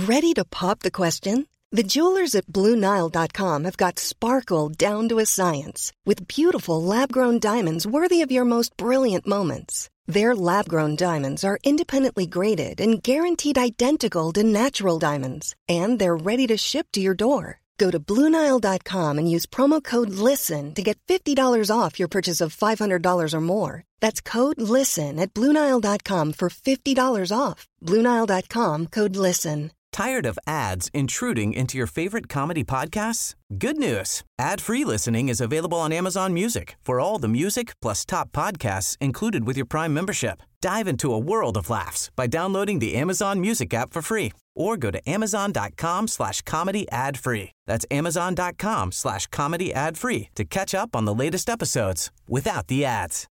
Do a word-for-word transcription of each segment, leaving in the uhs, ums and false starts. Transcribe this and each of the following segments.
Ready to pop the question? The jewelers at Blue Nile dot com have got sparkle down to a science with beautiful lab-grown diamonds worthy of your most brilliant moments. Their lab-grown diamonds are independently graded and guaranteed identical to natural diamonds, and they're ready to ship to your door. Go to Blue Nile dot com and use promo code LISTEN to get fifty dollars off your purchase of five hundred dollars or more. That's code LISTEN at Blue Nile dot com for fifty dollars off. Blue Nile dot com, code LISTEN. Tired of ads intruding into your favorite comedy podcasts? Good news. Ad-free listening is available on Amazon Music for all the music plus top podcasts included with your Prime membership. Dive into a world of laughs by downloading the Amazon Music app for free or go to amazon.com slash comedy ad free. That's amazon.com slash comedy ad free to catch up on the latest episodes without the ads.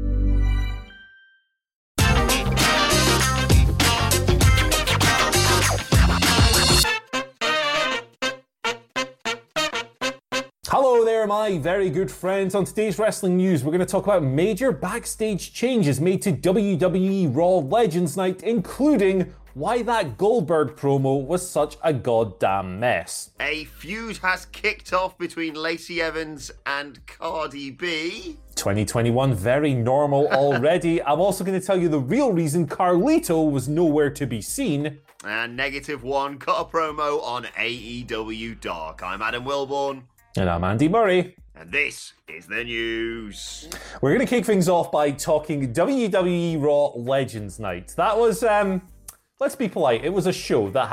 Hello there, my very good friends. On today's wrestling news, we're going to talk about major backstage changes made to W W E Raw Legends Night, including why that Goldberg promo was such a goddamn mess. A feud has kicked off between Lacey Evans and Cardi B. twenty twenty-one, very normal already. I'm also going to tell you the real reason Carlito was nowhere to be seen. And Negative One cut a promo on A E W Dark. I'm Adam Wilborn. And I'm Andy Murray. And this is the news. We're going to kick things off by talking W W E Raw Legends Night. That was, um, let's be polite, it was a show that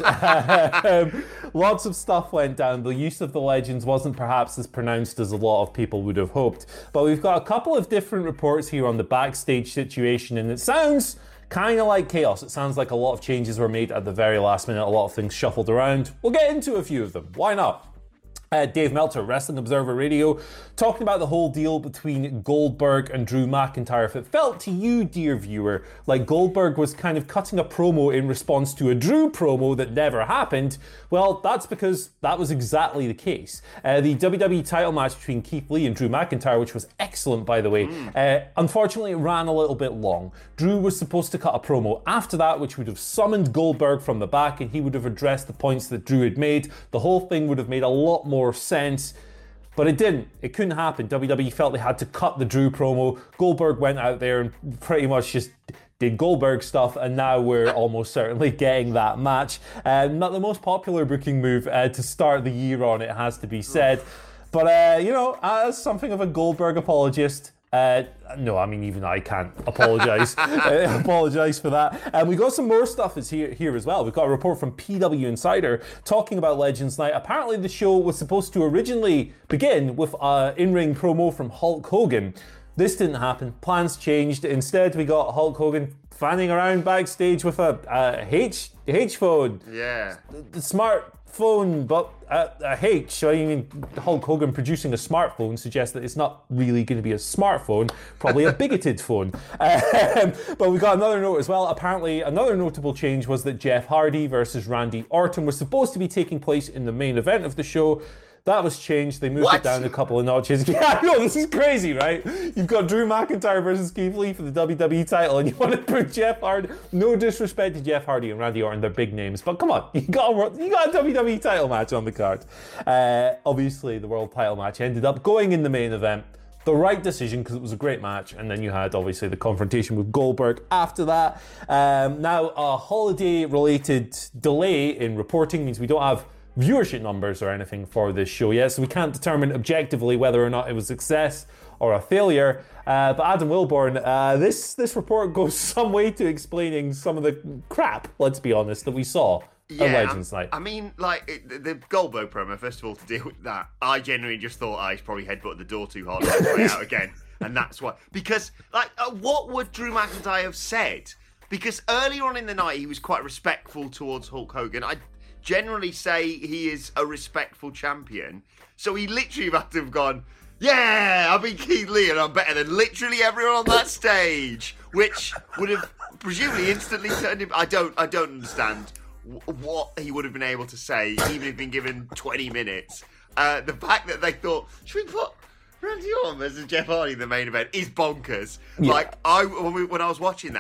happened. um, lots of stuff went down. The use of the Legends wasn't perhaps as pronounced as a lot of people would have hoped. But we've got a couple of different reports here on the backstage situation, and it sounds kind of like chaos. It sounds like a lot of changes were made at the very last minute, a lot of things shuffled around. We'll get into a few of them. Why not? Uh, Dave Meltzer, Wrestling Observer Radio, talking about the whole deal between Goldberg and Drew McIntyre. If it felt to you, dear viewer, like Goldberg was kind of cutting a promo in response to a Drew promo that never happened, well, that's because that was exactly the case. Uh, the W W E title match between Keith Lee and Drew McIntyre, which was excellent, by the way, mm. uh, unfortunately it ran a little bit long. Drew was supposed to cut a promo after that, which would have summoned Goldberg from the back, and he would have addressed the points that Drew had made. The whole thing would have made a lot more sense, but it didn't. It couldn't happen. W W E felt they had to cut the Drew promo. Goldberg went out there and pretty much just did Goldberg stuff, and now we're almost certainly getting that match. Uh, not the most popular booking move uh, to start the year on, it has to be said. But, uh, you know, as something of a Goldberg apologist, Uh, no, I mean, even I can't apologise uh, apologise for that. And we got some more stuff is here, here as well. We've got a report from P W Insider talking about Legends Night. Apparently the show was supposed to originally begin with an in-ring promo from Hulk Hogan. This didn't happen. Plans changed. Instead, we got Hulk Hogan fanning around backstage with a, a H, H phone. Yeah. The smart phone, but a, a H. I mean, Hulk Hogan producing a smartphone suggests that it's not really going to be a smartphone, probably a bigoted phone. Um, but we got another note as well. Apparently, another notable change was that Jeff Hardy versus Randy Orton was supposed to be taking place in the main event of the show. That was changed. They moved what? it down a couple of notches. Yeah, I know, this is crazy, right? You've got Drew McIntyre versus Keith Lee for the W W E title, and you want to put Jeff Hardy. No disrespect to Jeff Hardy and Randy Orton, they're big names, but come on, you got a, you got a W W E title match on the card. Uh, obviously, the world title match ended up going in the main event. The right decision, because it was a great match, and then you had, obviously, the confrontation with Goldberg after that. Um, now, a holiday-related delay in reporting means we don't have viewership numbers or anything for this show yet, so we can't determine objectively whether or not it was a success or a failure. Uh, but Adam Wilborn, uh, this this report goes some way to explaining some of the crap, let's be honest, that we saw yeah, at Legends Night. I mean, like, it, the Goldberg promo, first of all, to deal with that, I genuinely just thought I probably headbutted the door too hard on his way out again. And that's why. Because, like, uh, what would Drew McIntyre have said? Because earlier on in the night, he was quite respectful towards Hulk Hogan. I generally say he is a respectful champion. So he literally had to have gone, yeah, I've been Keith Lee and I'm better than literally everyone on that stage, which would have presumably instantly turned him. I don't, I don't understand what he would have been able to say, even if he'd been given twenty minutes. Uh, the fact that they thought, should we put Randy Orton versus Jeff Hardy in the main event is bonkers. Yeah. Like, I when, we, when I was watching that,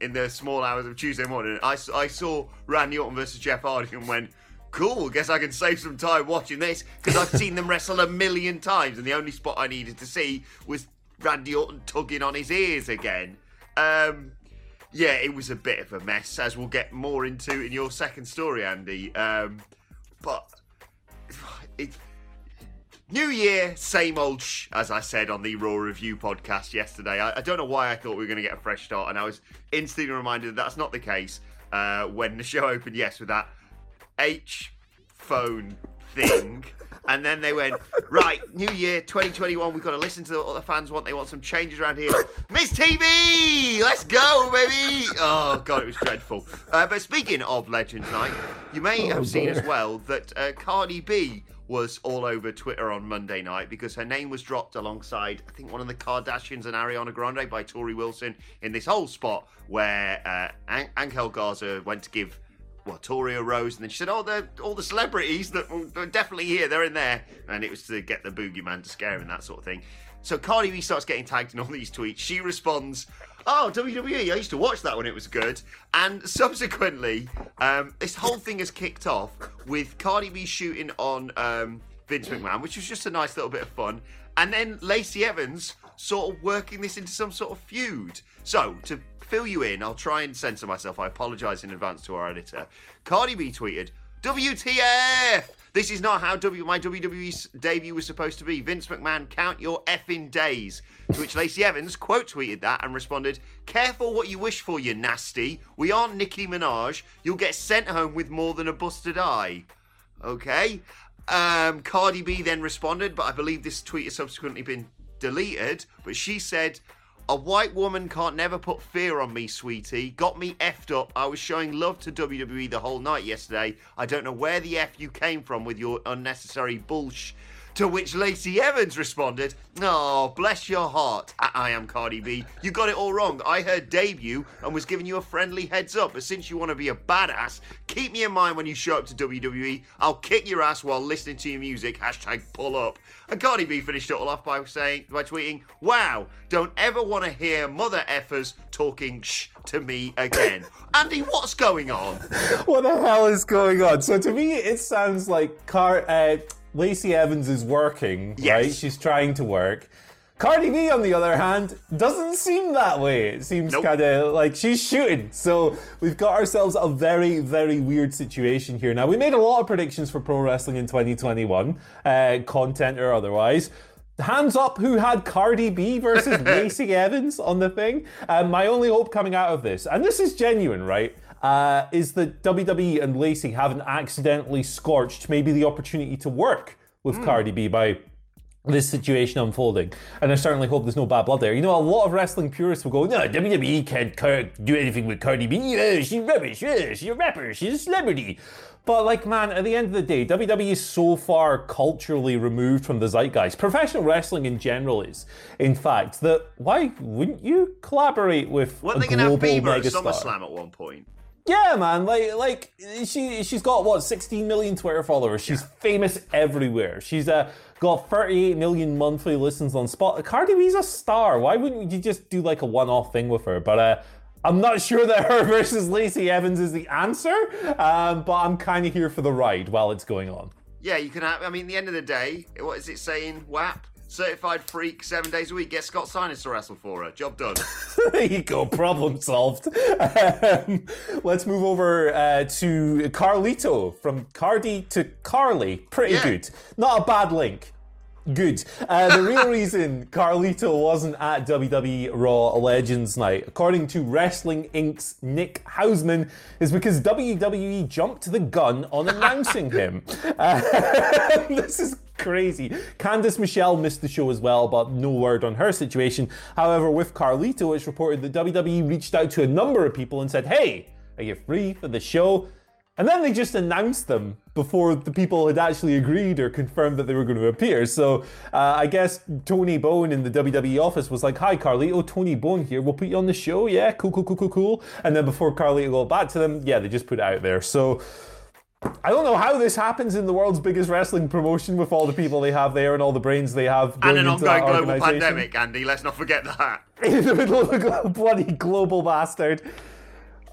in the small hours of Tuesday morning. I, I saw Randy Orton versus Jeff Hardy and went, cool, guess I can save some time watching this because I've seen them wrestle a million times and the only spot I needed to see was Randy Orton tugging on his ears again. Um, yeah, it was a bit of a mess, as we'll get more into in your second story, Andy. Um, but it, New year, same old shh, as I said on the Raw Review podcast yesterday. I, I don't know why I thought we were going to get a fresh start, and I was instantly reminded that that's not the case uh, when the show opened, yes, with that H phone thing. And then they went, right, new year, twenty twenty-one, we've got to listen to what the fans want. They want some changes around here. Miss T V! Let's go, baby! Oh, God, it was dreadful. Uh, but speaking of Legends Night, you may have oh, seen as well that uh, Cardi B was all over Twitter on Monday night because her name was dropped alongside, I think, one of the Kardashians and Ariana Grande by Tori Wilson in this whole spot where uh, An- Angel Garza went to give well, Tori a rose, and then she said, oh, they're all the celebrities that are definitely here, they're in there. And it was to get the boogeyman to scare him and that sort of thing. So Cardi B starts getting tagged in all these tweets. She responds, oh, W W E, I used to watch that when it was good. And subsequently, um, this whole thing has kicked off with Cardi B shooting on um, Vince McMahon, which was just a nice little bit of fun. And then Lacey Evans sort of working this into some sort of feud. So, to fill you in, I'll try and censor myself. I apologise in advance to our editor. Cardi B tweeted, W T F! This is not how w- my W W E debut was supposed to be. Vince McMahon, count your effing days. To which Lacey Evans quote tweeted that and responded, careful what you wish for, you nasty. We aren't Nicki Minaj. You'll get sent home with more than a busted eye. Okay. Um, Cardi B then responded, but I believe this tweet has subsequently been deleted. But she said, a white woman can't never put fear on me, sweetie. Got me effed up. I was showing love to W W E the whole night yesterday. I don't know where the F you came from with your unnecessary bullsh. To which Lacey Evans responded, oh, bless your heart. I, I am Cardi B. You got it all wrong. I heard debut and was giving you a friendly heads up. But since you want to be a badass, keep me in mind when you show up to W W E. I'll kick your ass while listening to your music. Hashtag pull up. And Cardi B finished it all off by saying, by tweeting, wow, don't ever want to hear mother effers talking shh to me again. Andy, what's going on? What the hell is going on? So to me, it sounds like Car... Uh, Lacey Evans is working, yes. Right? She's trying to work. Cardi B, on the other hand, doesn't seem that way. It seems nope. kind of like she's shooting. So we've got ourselves a very, very weird situation here. Now, we made a lot of predictions for pro wrestling in twenty twenty-one, uh, content or otherwise. Hands up who had Cardi B versus Lacey Evans on the thing. Um, my only hope coming out of this, and this is genuine, right? Uh, is that W W E and Lacey haven't accidentally scorched maybe the opportunity to work with mm. Cardi B by this situation unfolding. And I certainly hope there's no bad blood there. You know, a lot of wrestling purists will go, no, W W E can't car- do anything with Cardi B. Yeah, she's rubbish. Yeah, she's a rapper. She's a celebrity. But, like, man, at the end of the day, W W E is so far culturally removed from the zeitgeist. Professional wrestling in general is, in fact, that why wouldn't you collaborate with Weren't a they gonna global have Bieber at megastar? SummerSlam at one point? Yeah, man, like, like she, she's got, what, sixteen million Twitter followers. She's yeah. famous everywhere. She's uh, got thirty-eight million monthly listens on Spot. Cardi B's a star. Why wouldn't you just do, like, a one-off thing with her? But uh, I'm not sure that her versus Lacey Evans is the answer, um, but I'm kind of here for the ride while it's going on. Yeah, you can have, I mean, at the end of the day, what is it saying, W A P? Certified freak, seven days a week. Get Scott Steiner to wrestle for her. Job done. There you go. Problem solved. Um, let's move over uh, to Carlito. From Cardi to Carly. Pretty yeah. good. Not a bad link. Good. Uh, the real reason Carlito wasn't at W W E Raw Legends Night, according to Wrestling Incorporated's Nick Hausman, is because W W E jumped the gun on announcing him. Uh, this is crazy. Candice Michelle missed the show as well, but no word on her situation. However, with Carlito, it's reported that W W E reached out to a number of people and said, hey, are you free for the show? And then they just announced them before the people had actually agreed or confirmed that they were going to appear. So uh, I guess Tony Bone in the W W E office was like, hi, Carlito, Tony Bone here. We'll put you on the show. Yeah, cool, cool, cool, cool, cool. And then before Carlito got back to them, yeah, they just put it out there. So I don't know how this happens in the world's biggest wrestling promotion with all the people they have there and all the brains they have going and an into ongoing that global pandemic, Andy. Let's not forget that. In the middle of a bloody global bastard.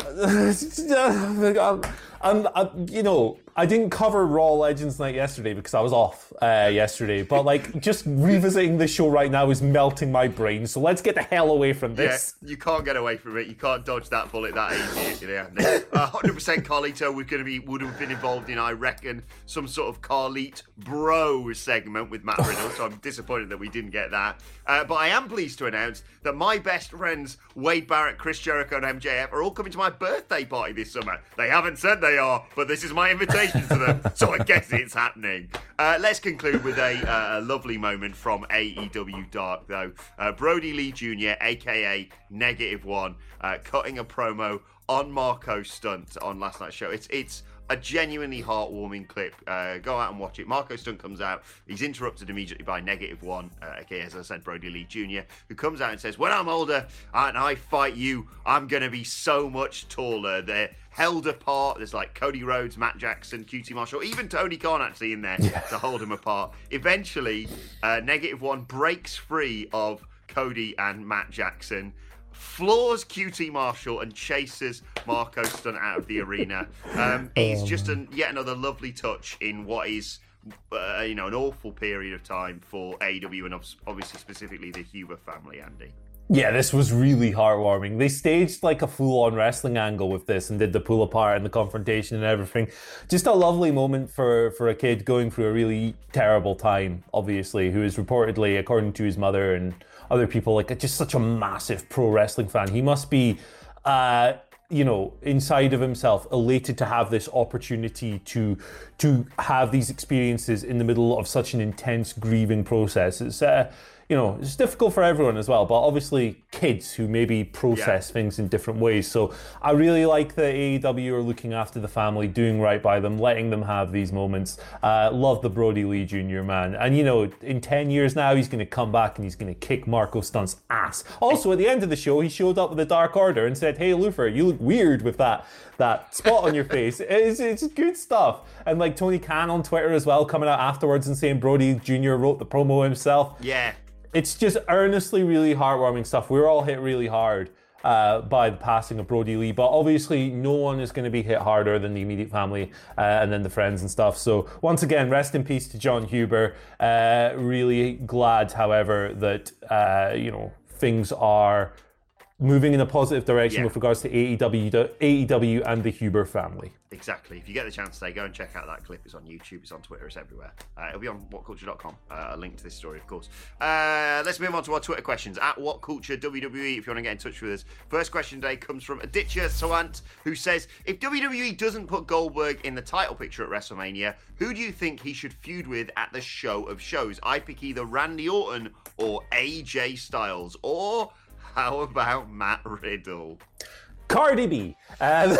I'm, I'm, I'm, you know, I didn't cover Raw Legends Night yesterday because I was off uh, yesterday. But like, just revisiting this show right now is melting my brain. So let's get the hell away from this. Yeah, you can't get away from it. You can't dodge that bullet that easy. You know, one hundred percent Carlito was going to be would have been involved in, I reckon, some sort of Carlito Bro segment with Matt Riddle. So I'm disappointed that we didn't get that. Uh, but I am pleased to announce that my best friends Wade Barrett, Chris Jericho, and M J F are all coming to my birthday party this summer. They haven't said they are, but this is my invitation to them, so I guess it's happening. Uh, let's conclude with a, uh, a lovely moment from A E W Dark, though. Uh, Brody Lee Junior, aka Negative One, uh, cutting a promo on Marco Stunt on last night's show. It's it's a genuinely heartwarming clip. Uh, go out and watch it. Marco Stunt comes out. He's interrupted immediately by Negative One, uh, aka, as I said, Brody Lee Junior, who comes out and says, when I'm older and I fight you, I'm going to be so much taller. They're held apart. There's like Cody Rhodes, Matt Jackson, Q T Marshall, even Tony Khan actually in there yeah. to hold him apart. Eventually, uh, Negative One breaks free of Cody and Matt Jackson, floors Q T Marshall and chases Marco Stunt out of the arena. Um, it's just an, yet another lovely touch in what is, uh, you know, an awful period of time for A E W and obviously specifically the Huber family, Andy. Yeah, this was really heartwarming. They staged like a full-on wrestling angle with this and did the pull apart and the confrontation and everything. Just a lovely moment for, for a kid going through a really terrible time, obviously, who is reportedly, according to his mother and other people, like just such a massive pro wrestling fan. He must be, uh, you know, inside of himself, elated to have this opportunity to to have these experiences in the middle of such an intense grieving process. It's, uh, you know, it's difficult for everyone as well, but obviously kids who maybe process yeah. things in different ways. So I really like that A E W are looking after the family, doing right by them, letting them have these moments. Uh, love the Brody Lee Junior, man. And, you know, in ten years now, he's going to come back and he's going to kick Marco Stunt's ass. Also, at the end of the show, he showed up with the Dark Order and said, hey, Lufer, you look weird with that that spot on your face. It's, it's good stuff. And like Tony Khan on Twitter as well, coming out afterwards and saying Brody Junior wrote the promo himself. Yeah. It's just earnestly really heartwarming stuff. We were all hit really hard uh, by the passing of Brody Lee, but obviously no one is going to be hit harder than the immediate family uh, and then the friends and stuff. So once again, rest in peace to John Huber. Uh, really glad, however, that uh, you know things are moving in a positive direction yeah. with regards to A E W, A E W and the Huber family. Exactly. If you get the chance today, go and check out that clip. It's on YouTube, it's on Twitter, it's everywhere. Uh, it'll be on what culture dot com. Uh, a link to this story, of course. Uh, let's move on to our Twitter questions. At WhatCulture W W E, if you want to get in touch with us. First question today comes from Aditya Sawant, who says, if W W E doesn't put Goldberg in the title picture at WrestleMania, who do you think he should feud with at the show of shows? I pick either Randy Orton or A J Styles, or how about Matt Riddle? Cardi B. Uh,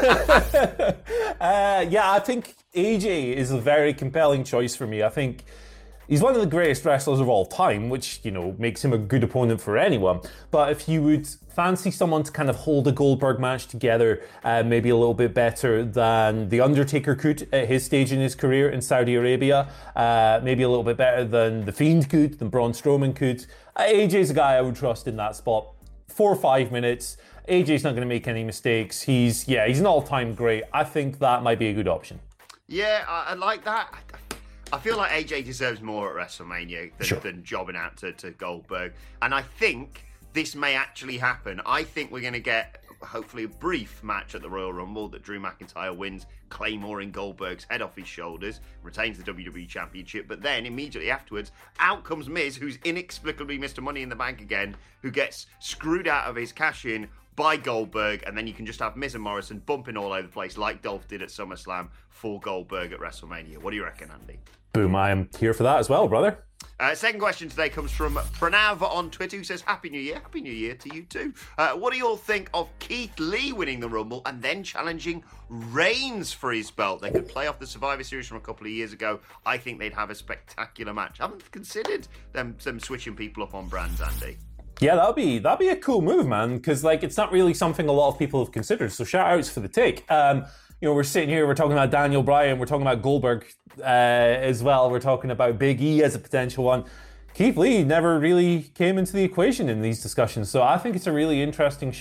uh, yeah, I think A J is a very compelling choice for me. I think he's one of the greatest wrestlers of all time, which, you know, makes him a good opponent for anyone. But if you would fancy someone to kind of hold a Goldberg match together, uh, maybe a little bit better than The Undertaker could at his stage in his career in Saudi Arabia, uh, maybe a little bit better than The Fiend could, than Braun Strowman could, uh, A J's a guy I would trust in that spot. Four or five minutes. A J's not going to make any mistakes. He's, yeah, he's an all-time great. I think that might be a good option. Yeah, I, I like that. I feel like A J deserves more at WrestleMania than, sure. than jobbing out to, to Goldberg. And I think this may actually happen. I think we're going to get, hopefully, a brief match at the Royal Rumble that Drew McIntyre wins, Claymoring Goldberg's head off his shoulders, retains the W W E Championship, but then immediately afterwards, out comes Miz, who's inexplicably Mister Money in the Bank again, who gets screwed out of his cash-in by Goldberg, and then you can just have Miz and Morrison bumping all over the place like Dolph did at SummerSlam for Goldberg at WrestleMania. What do you reckon, Andy? Boom, I am here for that as well, brother. Uh, second question today comes from Pranav on Twitter, who says, Happy New Year. Happy New Year to you too. Uh, what do you all think of Keith Lee winning the Rumble and then challenging Reigns for his belt? They could play off the Survivor Series from a couple of years ago. I think they'd have a spectacular match. I haven't considered them, them switching people up on brands, Andy. Yeah, that'd be that'd be a cool move, man, because like it's not really something a lot of people have considered. So shout outs for the take. Um, you know, we're sitting here, we're talking about Daniel Bryan, we're talking about Goldberg uh, as well. We're talking about Big E as a potential one. Keith Lee never really came into the equation in these discussions, so I think it's a really interesting shout.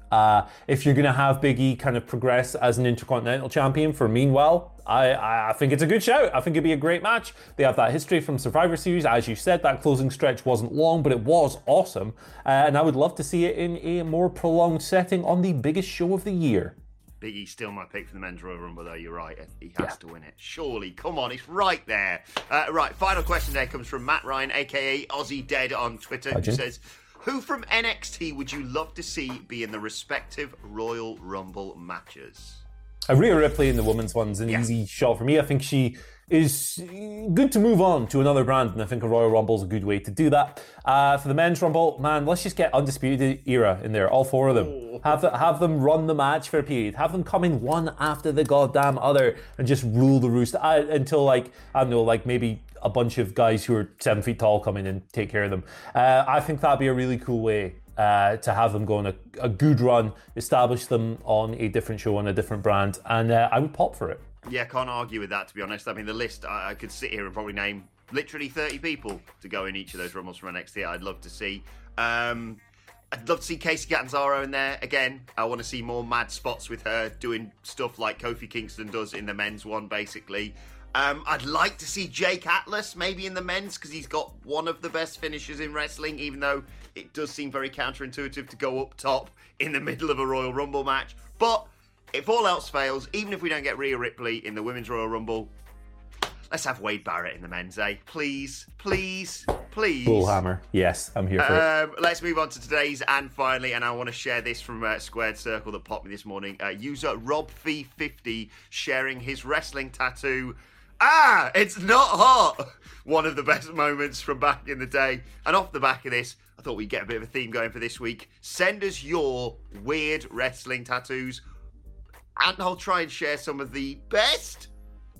Uh, if you're going to have Big E kind of progress as an Intercontinental Champion for Meanwhile, I, I, I think it's a good shout. I think it'd be a great match. They have that history from Survivor Series. As you said, that closing stretch wasn't long, but it was awesome. Uh, and I would love to see it in a more prolonged setting on the biggest show of the year. Big E's still my pick for the Men's Royal Rumble, though. You're right. He has yeah. to win it. Surely. Come on. It's right there. Uh, right. Final question today comes from Matt Ryan, a k a. Aussie Dead on Twitter, who says, who from N X T would you love to see be in the respective Royal Rumble matches? Uh, Rhea Ripley in the women's one's an yeah. easy shot for me. I think she is good to move on to another brand, and I think a Royal Rumble is a good way to do that. Uh, for the Men's Rumble, man, let's just get Undisputed Era in there, all four of them. Oh. Have, the, have them run the match for a period. Have them come in one after the goddamn other and just rule the roost uh, until, like, I don't know, like maybe a bunch of guys who are seven feet tall come in and take care of them. Uh, I think that'd be a really cool way uh, to have them go on a, a good run, establish them on a different show, on a different brand, and uh, I would pop for it. Yeah, can't argue with that, to be honest. I mean, the list, I, I could sit here and probably name literally thirty people to go in each of those Rumbles from N X T I'd love to see. Um, I'd love to see Kacy Catanzaro in there. Again, I want to see more mad spots with her doing stuff like Kofi Kingston does in the men's one, basically. Um, I'd like to see Jake Atlas maybe in the men's, because he's got one of the best finishes in wrestling, even though it does seem very counterintuitive to go up top in the middle of a Royal Rumble match. But if all else fails, even if we don't get Rhea Ripley in the Women's Royal Rumble, let's have Wade Barrett in the men's, eh? Please, please, please. Bullhammer. Yes, I'm here for um, it. Let's move on to today's and finally, and I want to share this from uh, Squared Circle that popped me this morning. Uh, user Rob Fee fifty sharing his wrestling tattoo. Ah, it's not hot. One of the best moments from back in the day. And off the back of this, I thought we'd get a bit of a theme going for this week. Send us your weird wrestling tattoos, and I'll try and share some of the best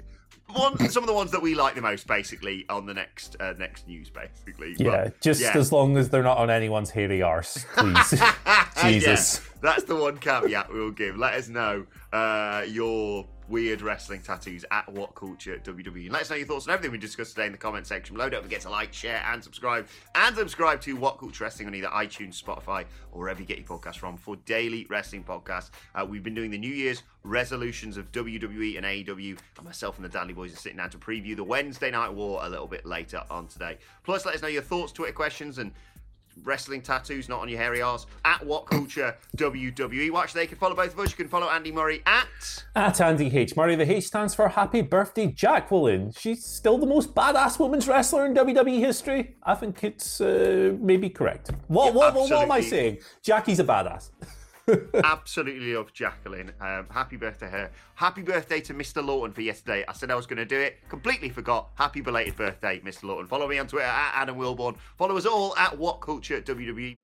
one, some of the ones that we like the most, basically, on the next uh, next news, basically. Yeah, but, just yeah. as long as they're not on anyone's hairy arse, please. Jesus. Yeah, that's the one caveat we'll give. Let us know uh, your weird wrestling tattoos at What Culture W W E. And let us know your thoughts on everything we discussed today in the comment section below. Don't forget to like, share, and subscribe. And subscribe to What Culture Wrestling on either iTunes, Spotify, or wherever you get your podcasts from for daily wrestling podcasts. Uh, we've been doing the New Year's resolutions of W W E and A E W, and myself and the Dudley Boys are sitting down to preview the Wednesday Night War a little bit later on today. Plus, let us know your thoughts, Twitter questions, and wrestling tattoos not on your hairy arse at What Culture W W E. Watch, they can follow both of us. You can follow Andy Murray at at Andy H Murray. The H stands for Happy Birthday Jacqueline. She's still the most badass women's wrestler in W W E history. I think it's uh, maybe correct. What, yeah, what, what, what am I saying? Jackie's a badass. Absolutely love Jacqueline. Um, happy birthday her. Happy birthday to Mister Lawton for yesterday. I said I was going to do it. Completely forgot. Happy belated birthday, Mister Lawton. Follow me on Twitter at Adam Wilborn. Follow us all at What Culture W W E.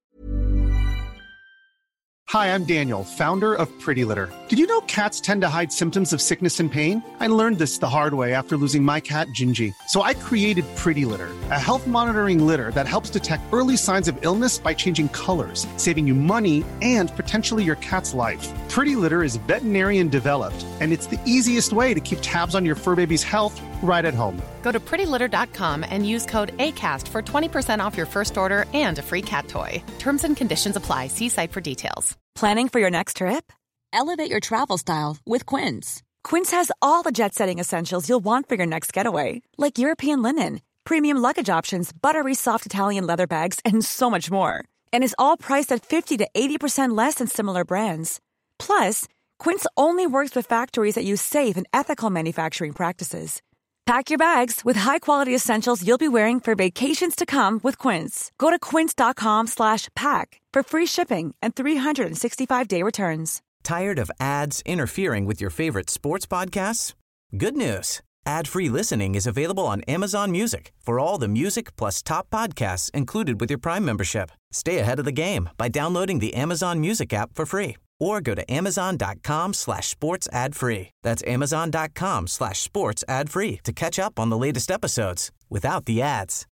Hi, I'm Daniel, founder of Pretty Litter. Did you know cats tend to hide symptoms of sickness and pain? I learned this the hard way after losing my cat, Gingy. So I created Pretty Litter, a health monitoring litter that helps detect early signs of illness by changing colors, saving you money and potentially your cat's life. Pretty Litter is veterinarian developed, and it's the easiest way to keep tabs on your fur baby's health right at home. Go to pretty litter dot com and use code ACAST for twenty percent off your first order and a free cat toy. Terms and conditions apply. See site for details. Planning for your next trip? Elevate your travel style with Quince. Quince has all the jet-setting essentials you'll want for your next getaway, like European linen, premium luggage options, buttery soft Italian leather bags, and so much more. And is all priced at fifty to eighty percent less than similar brands. Plus, Quince only works with factories that use safe and ethical manufacturing practices. Pack your bags with high-quality essentials you'll be wearing for vacations to come with Quince. Go to quince.com slash pack for free shipping and three sixty-five day returns. Tired of ads interfering with your favorite sports podcasts? Good news. Ad-free listening is available on Amazon Music for all the music plus top podcasts included with your Prime membership. Stay ahead of the game by downloading the Amazon Music app for free or go to amazon.com slash sports ad free. That's amazon.com slash sports ad free to catch up on the latest episodes without the ads.